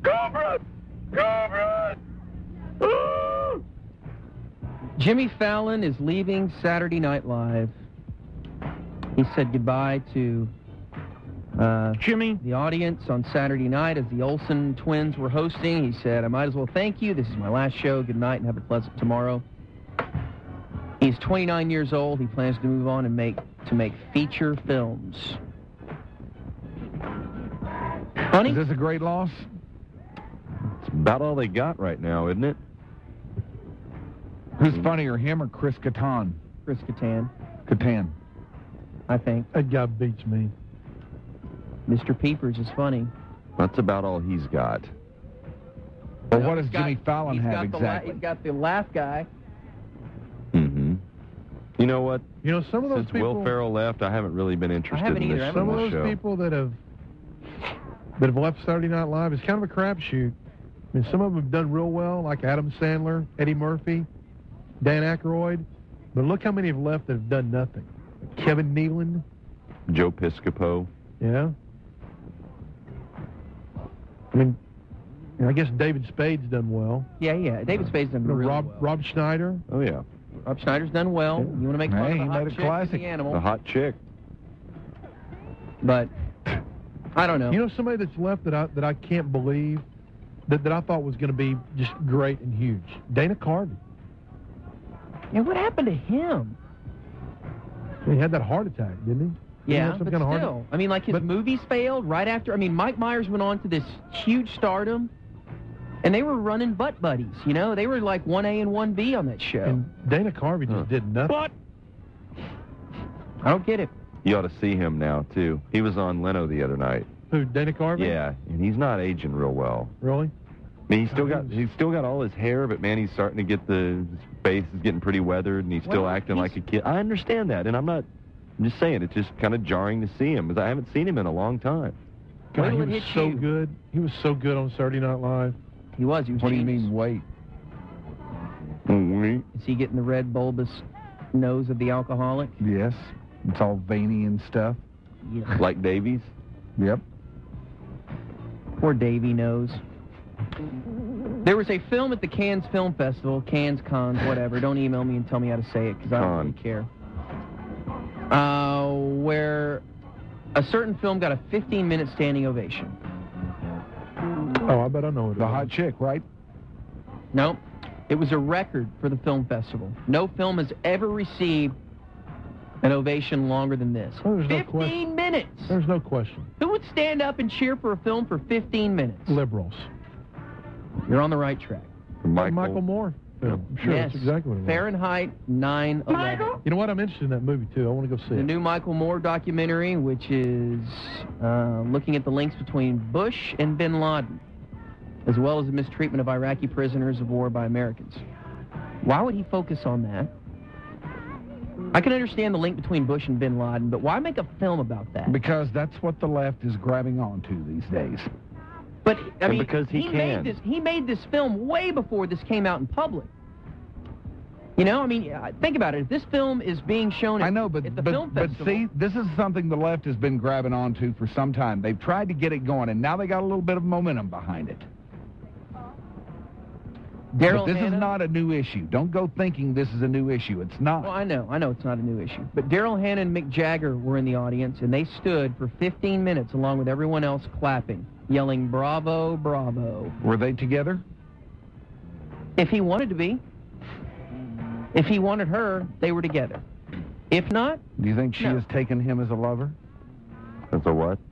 Cobra! Cobra! Jimmy Fallon is leaving Saturday Night Live. He said goodbye to Jimmy, the audience on Saturday night as the Olsen twins were hosting. He said, I might as well thank you. This is my last show. Good night and have a pleasant tomorrow. He's 29 years old. He plans to move on and make feature films. Funny? Is this a great loss? It's about all they got right now, isn't it? Who's funnier, him or Chris Kattan? Chris Kattan, Kattan. I think. that guy beats me. Mr. Peepers is funny. That's about all he's got. Well, No, what does he's got- Jimmy Fallon he's have got exactly? He's got the laugh guy. Mm-hmm. You know what? You know, some of those Since people... Will Ferrell left, I haven't really been interested haven't in either. this I haven't Some of this those show. people that have left Saturday Night Live, it's kind of a crapshoot. I mean, some of them have done real well, like Adam Sandler, Eddie Murphy, Dan Aykroyd. But look how many have left that have done nothing. Kevin Nealon, Joe Piscopo. yeah. I mean, I guess David Spade's done well. Yeah. David Spade's done really well. Rob Schneider. Oh, yeah. Rob Schneider's done well. You want to make fun Hey, of he the hot made a chick and classic. the animal. The hot chick. But I don't know. You know somebody that's left that I can't believe that I thought was going to be just great and huge? Dana Carvey. Yeah, what happened to him? He had that heart attack, didn't he? Didn't he Yeah, have some but kind of still. I mean, like, his But- movies failed right after. I mean, Mike Myers went on to this huge stardom, and they were running butt buddies, you know? They were like 1A and 1B on that show. And Dana Carvey just did nothing. What? I don't get it. You ought to see him now, too. He was on Leno the other night. Who, Dana Carvey? Yeah, and he's not aging real well. Really? I mean, he's still got all his hair, but man, he's starting to get his face is getting pretty weathered, and he's still acting like a kid. I understand that, and I'm just saying, it's just kind of jarring to see him, because I haven't seen him in a long time. God, he Wait till it was hits so you. good. He was so good on Saturday Night Live. He was. What do you genius. mean, wait? Is he getting the red bulbous nose of the alcoholic? Yes. It's all veiny and stuff. Yeah. Like Davies? Yep. Poor Davy nose. There was a film at the Cannes Film Festival, Cannes, whatever. Don't email me and tell me how to say it, because I don't really care. Where a certain film got a 15-minute standing ovation. Oh, I bet I know it. The hot chick, right? No, it was a record for the film festival. No film has ever received an ovation longer than this. Oh, there's no 15 question. minutes! There's no question. Who would stand up and cheer for a film for 15 minutes? Liberals. You're on the right track. Michael Moore. film. I'm sure Yes. that's exactly what it was. Fahrenheit 9/11. You know what? I'm interested in that movie, too. I want to go see The it. new Michael Moore documentary, which is looking at the links between Bush and bin Laden, as well as the mistreatment of Iraqi prisoners of war by Americans. Why would he focus on that? I can understand the link between Bush and bin Laden, but why make a film about that? Because that's what the left is grabbing onto these days. But I And mean, because he can. He made this film way before this came out in public. You know, I mean, think about it. If this film is being shown at, I know, but at the film festival, see, this is something the left has been grabbing onto for some time. They've tried to get it going, and now they got a little bit of momentum behind it. Daryl But this Hannah, is not a new issue. Don't go thinking this is a new issue. It's not. Well, I know it's not a new issue. But Daryl Hannah and Mick Jagger were in the audience, and they stood for 15 minutes along with everyone else clapping, yelling, "Bravo, bravo." Were they together? If he wanted to be. If he wanted her, they were together. If not, Do you think she No. has taken him as a lover? As a what?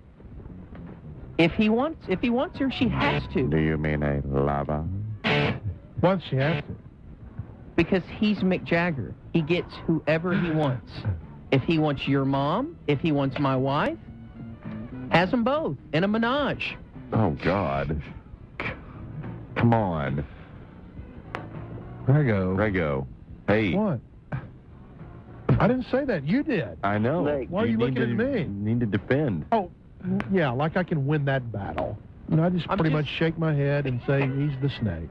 if he wants her, she has Do to. you mean a lover? Once she has to. Because he's Mick Jagger. He gets whoever he wants. If he wants your mom, if he wants my wife, has them both in a menage. Oh, God. Come on. Grego. Hey. What? I didn't say that. You did. I know. Why are you looking at me? Need to defend. Oh, yeah, like I can win that battle. You know, I just I'm pretty just- much shake my head and say he's the snake.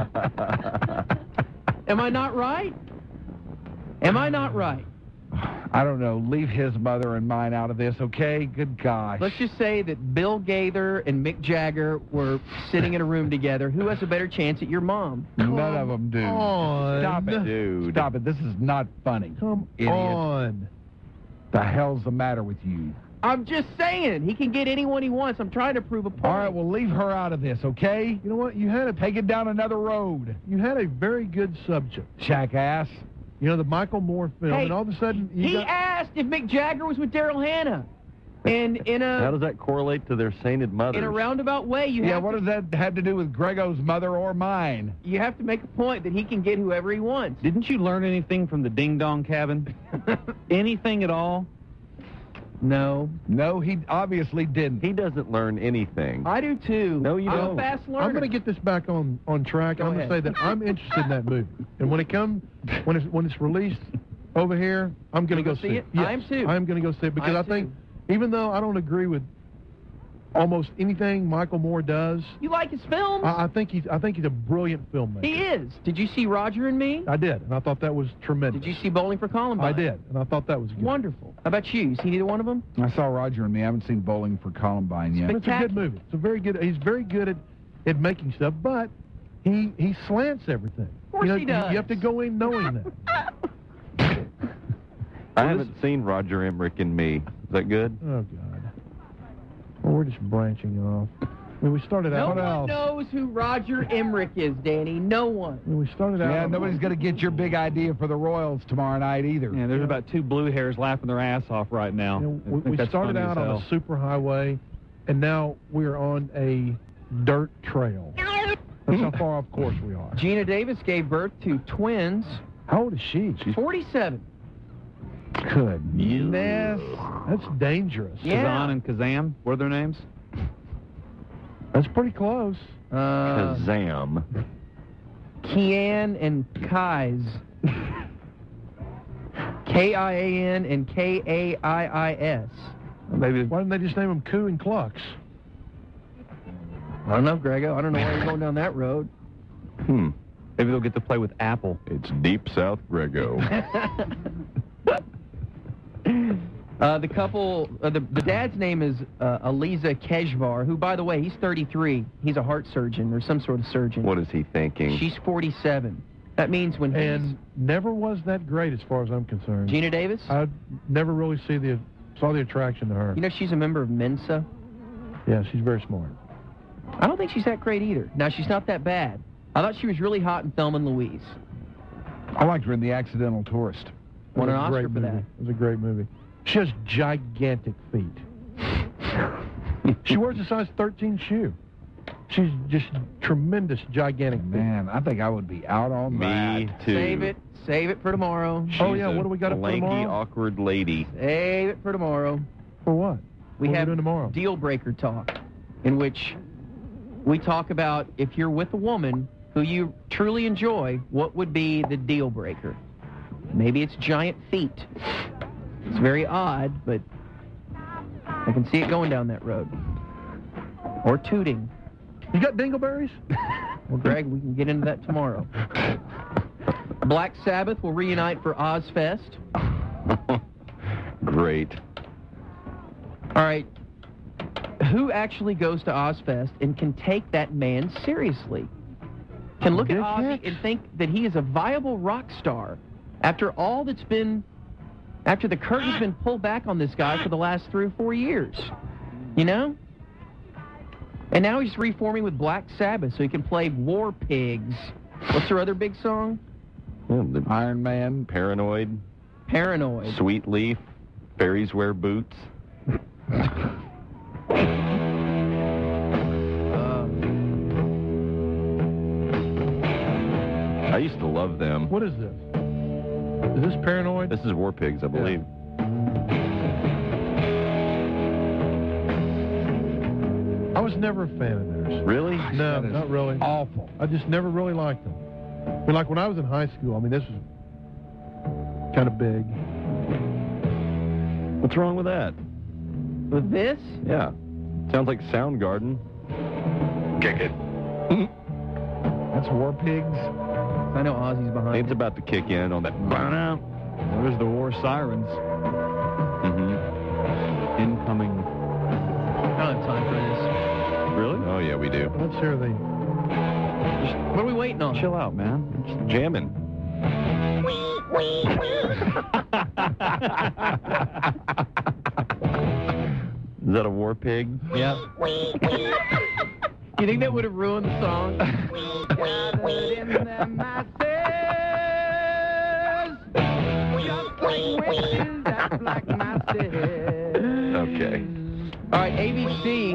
Am I not right? Am I not right? I don't know. Leave his mother and mine out of this, okay? Good gosh. Let's just say that Bill Gaither and Mick Jagger were sitting in a room together. Who has a better chance at your mom? None of them do. on. Stop it. Dude. Stop it. This is not funny. Come Idiot. on. The hell's the matter with you? I'm just saying. He can get anyone he wants. I'm trying to prove a point. All right, well, leave her out of this, okay? You know what? You had Take it down another road, a very good subject. jackass. You know, the Michael Moore film, Hey, and all of a sudden you he got... asked if Mick Jagger was with Daryl Hannah. And in How a does that correlate to their sainted mothers? in a roundabout way, Yeah, what does that have to do with Grego's mother or mine? you have to make a point that he can get whoever he wants. Didn't you learn anything from the Ding Dong Cabin? Anything at all? No. No, he obviously didn't. He doesn't learn anything. I do too. No, you I'm don't. a fast learner. I'm going to get this back on track. Go I'm going to ahead. say that I'm interested in that movie. And when it's released over here, I'm going to You'll go go see see it? Yes, I am too. I'm going to go see it because I I am think, too. even though I don't agree with almost anything Michael Moore does, You like his films? I think he's a brilliant filmmaker. He is. Did you see Roger and Me? I did, and I thought that was tremendous. Did you see Bowling for Columbine? I did, and I thought that was good. Wonderful. How about you? You see either one of them? I saw Roger and Me. I haven't seen Bowling for Columbine yet. But it's a good Spectacular. movie. It's a very good. He's very good at making stuff, but he slants everything. Of course he does. You have to go in knowing that. I haven't seen Roger Emmerich and Me. Is that good? Oh God. Well, we're just branching off. I mean, we started No out. one knows who Roger Emmerich is, Danny. No one. I mean, we started out. Yeah, nobody's going to get your big idea for the Royals tomorrow night either. Yeah, there's about two blue hairs laughing their ass off right now. You know, I think we that's started funny out as on hell. a super highway, and now we're on a dirt trail. That's how far off course we are. Gina Davis gave birth to twins. How old is she? 47. Goodness. That's dangerous. Yeah. Kazan and Kazam, what are their names? That's pretty close. Kazam. Kian and Kais. Kian and Kaiis. Maybe Why didn't they just name them Coo and Klux? I don't know, Grego. I don't know why you're going down that road. Hmm. maybe they'll get to play with Apple. It's Deep South Grego. The couple, the dad's name is Aliza Keshvar, who, by the way, he's 33. He's a heart surgeon or some sort of surgeon. What is he thinking? She's 47. That means when And never was that great as far as I'm concerned. Gina Davis, I never really saw the attraction to her. you know she's a member of Mensa. Yeah, she's very smart. I don't think she's that great either. Now, she's not that bad. I thought she was really hot in Thelma and Louise. I liked her in The Accidental Tourist. Won It an was a Oscar great for movie. that. It was a great movie. She has gigantic feet. She wears a size 13 shoe. She's just tremendous, gigantic feet. Man, I think I would be out on Me that. too. Save it for tomorrow. Oh, She's yeah, a what do we got up for lanky, tomorrow? awkward lady. Save it for tomorrow. For what? We What are have doing tomorrow? deal breaker talk, in which we talk about if you're with a woman who you truly enjoy, what would be the deal breaker? Maybe it's giant feet. It's very odd, but I can see it going down that road. Or tooting. You got dingleberries? Well, Greg, we can get into that tomorrow. Black Sabbath will reunite for Ozfest. Great. All right. Who actually goes to Ozfest and can take that man seriously? Can look at Dick Ozzy Hicks. and think that he is a viable rock star after the curtain's been pulled back on this guy for the last 3 or 4 years? You know? And now he's reforming with Black Sabbath so he can play War Pigs. What's their other big song? Yeah, the Iron Man. Paranoid, Paranoid. Sweet Leaf, Fairies Wear Boots. I used to love them. What is this? Is this Paranoid? This is War Pigs, I believe. I was never a fan of theirs. Really? No, That is not really. Awful. I just never really liked them. I mean, like when I was in high school, I mean, this was kind of big. What's wrong with that? With this? Yeah. Sounds like Soundgarden. Kick it. That's War Pigs. I know Ozzy's behind It's it. about to kick in on that. There's the war sirens. Mm-hmm. Incoming. I don't have time for this. Really? Oh, yeah, we do. Let's hear the... What are we waiting on? Chill out, man. It's jamming. Is that a war pig? Yeah. You think that would have ruined the song? Okay. All right, ABC.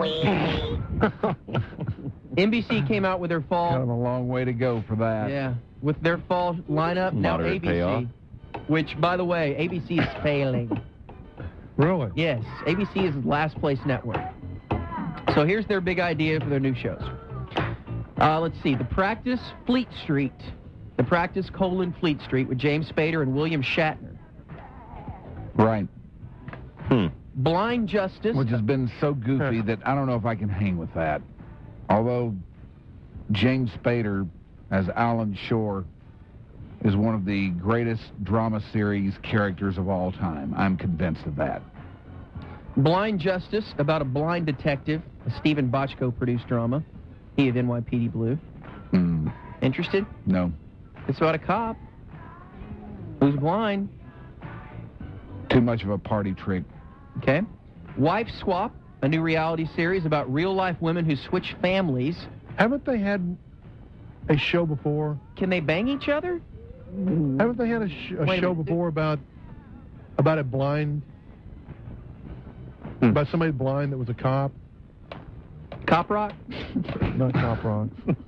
NBC came out with their fall. Kind of a long way to go for that. Yeah, with their fall lineup. Now Moderate ABC, payoff. which, by the way, ABC is failing. Really? Yes, ABC is the last place network. So here's their big idea for their new shows. Let's see, The Practice, Fleet Street. The Practice, Fleet Street with James Spader and William Shatner. Right. Blind Justice. Which has been so goofy that I don't know if I can hang with that. Although James Spader as Alan Shore is one of the greatest drama series characters of all time. I'm convinced of that. Blind Justice, about a blind detective, a Stephen Bochco produced drama. He of NYPD Blue. Interested? No. It's about a cop who's blind. Too much of a party trick. Okay. Wife Swap, a new reality series about real-life women who switch families. Haven't they had a show before? Can they bang each other? Haven't they had a Wait a show minute. before about a blind... About somebody blind that was a cop? Cop Rock? Not Cop Rock.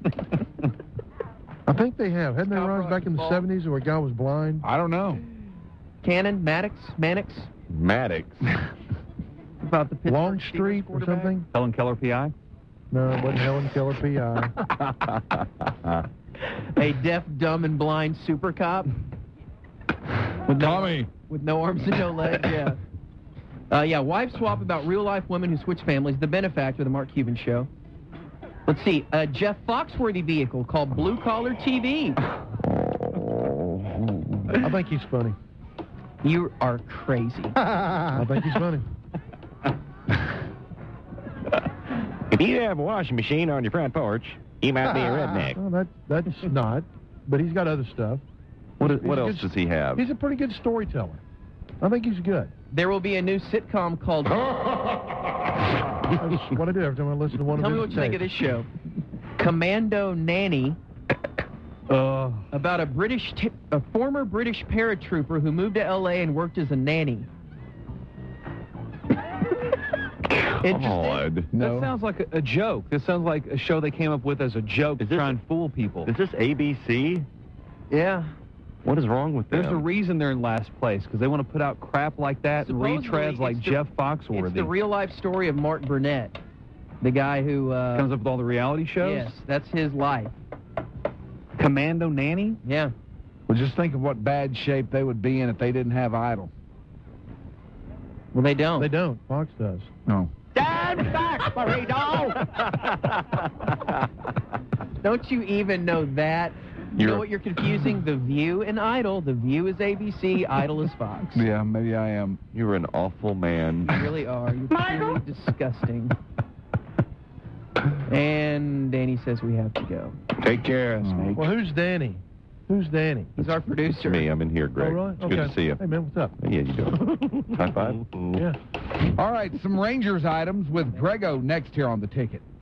I think they have. Hadn't they Cop run Rock back in the involved? 70s where a guy was blind? I don't know. Cannon, Mannix? Maddox. About the Pittsburgh Long Steelers Street or quarterback? something? Helen Keller, PI? No, it wasn't Helen Keller P.I. A deaf, dumb, and blind super cop? With Tommy. with no arms and no legs, yeah. Wife Swap about real-life women who switch families. The Benefactor, the Mark Cuban show. Let's see, a Jeff Foxworthy vehicle called Blue Collar TV. I think he's funny. You are crazy. I think he's funny. If you have a washing machine on your front porch, you might be a redneck. Well, that's not, but he's got other stuff. What He's a else good- does he have? He's a pretty good storyteller. I think he's good. There will be a new sitcom called... That's what I do every time I listen to one Tell of me his what you think of tapes. this show. Commando Nanny, about a former British paratrooper who moved to L.A. and worked as a nanny. Interesting? God. No. That sounds like a joke. This sounds like a show they came up with as a joke to Is this- try and fool people. Is this ABC? Yeah. What is wrong with them? There's a reason they're in last place, because they want to put out crap like that and Supposedly, retreads like it's the- Jeff It's Foxworthy. the real-life story of Mark Burnett, the guy who... Comes up with all the reality shows? Yes, that's his life. Commando Nanny? Yeah. Well, just think of what bad shape they would be in if they didn't have Idol. Well, they don't. They don't. Fox does. No. Don't you even know that? You know what you're confusing? The View and Idol. The View is ABC, Idol is Fox. Yeah, maybe I am. You're an awful man. You really are. You're truly disgusting. And Danny says we have to go. Take care, Snake. Well, who's Danny? Who's Danny? He's our producer. Me, I'm in here, Greg. Oh, really? It's good to see you. Hey, man, what's up? Yeah, you doing? High five? Yeah. All right, some Rangers items with Grego next here on the ticket.